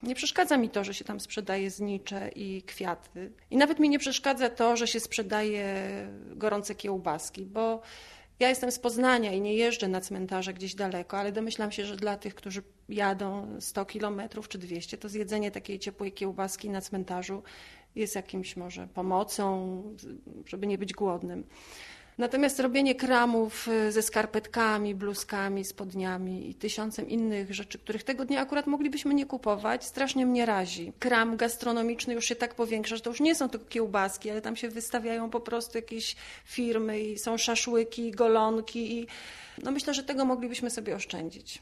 Nie przeszkadza mi to, że się tam sprzedaje znicze i kwiaty. I nawet mi nie przeszkadza to, że się sprzedaje gorące kiełbaski, bo ja jestem z Poznania i nie jeżdżę na cmentarze gdzieś daleko, ale domyślam się, że dla tych, którzy jadą 100 kilometrów czy 200, to zjedzenie takiej ciepłej kiełbaski na cmentarzu jest jakimś może pomocą, żeby nie być głodnym. Natomiast robienie kramów ze skarpetkami, bluzkami, spodniami i tysiącem innych rzeczy, których tego dnia akurat moglibyśmy nie kupować, strasznie mnie razi. Kram gastronomiczny już się tak powiększa, że to już nie są tylko kiełbaski, ale tam się wystawiają po prostu jakieś firmy i są szaszłyki, golonki i no myślę, że tego moglibyśmy sobie oszczędzić.